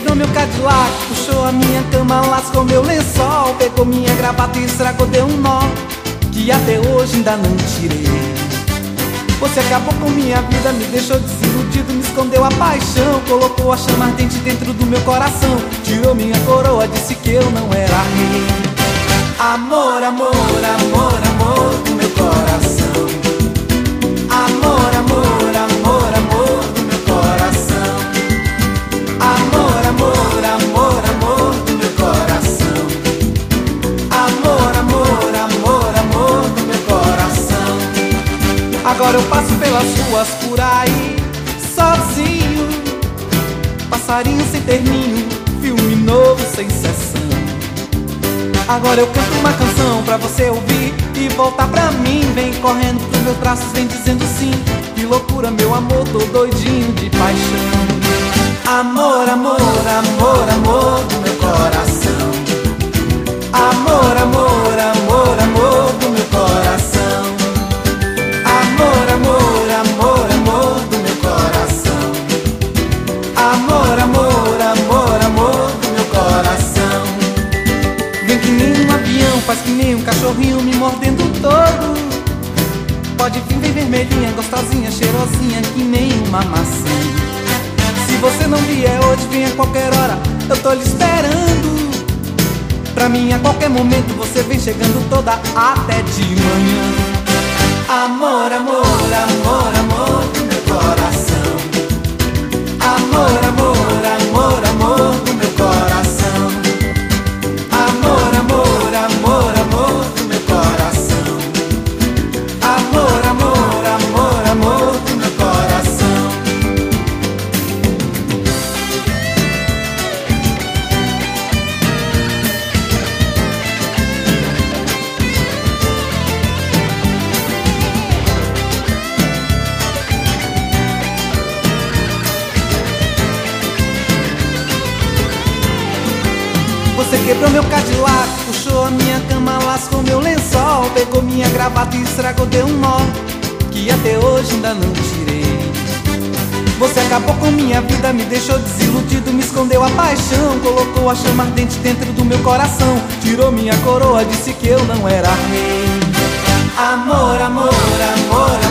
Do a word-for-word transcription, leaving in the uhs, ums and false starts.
quebrou meu Cadillac, puxou a minha cama, lascou meu lençol, pegou minha gravata e estragou, deu um nó que até hoje ainda não tirei. Você acabou com minha vida, me deixou desiludido, me escondeu a paixão, colocou a chama ardente dentro do meu coração, tirou minha coroa, disse que eu não era rei. Amor, amor, amor, amor do meu coração. Amor, amor, amor, amor do meu coração. Amor, amor, amor, amor do meu coração. Amor, amor, amor, amor do meu coração. Agora eu passo pelas ruas por aí, sozinho, passarinho sem terminho, filme novo sem sessão. Agora eu canto uma canção pra você ouvir e voltar pra mim. Vem correndo pros meus braços, vem dizendo sim. Que loucura, meu amor, tô doidinho de paixão. Amor, amor, amor, amor do meu coração. Amor, amor, amor, amor do meu coração. Amor, amor, amor, amor do meu coração. Amor, amor, amor, amor do meu coração. Vem que nem um avião, faz que nem um cachorrinho me mordendo todo. Pode vir bem vermelhinha, gostosinha, cheirosinha, que nem uma maçã. Se você não vier hoje, vem a qualquer hora, eu tô lhe esperando. Pra mim a qualquer momento você vem chegando toda até de manhã. Amor, amor, amor, amor do meu coração. Amor, amor, amor, amor do meu coração. Amor, amor, amor, amor do meu coração. Amor, amor, amor, amor do meu coração. Você quebrou meu Cadillac, puxou a minha cama, lascou meu lençol, pegou minha gravata e estragou, deu um nó que até hoje ainda não tirei. Você acabou com minha vida, me deixou desiludido, me escondeu a paixão, colocou a chama ardente dentro do meu coração, tirou minha coroa, disse que eu não era rei. Amor, amor, amor,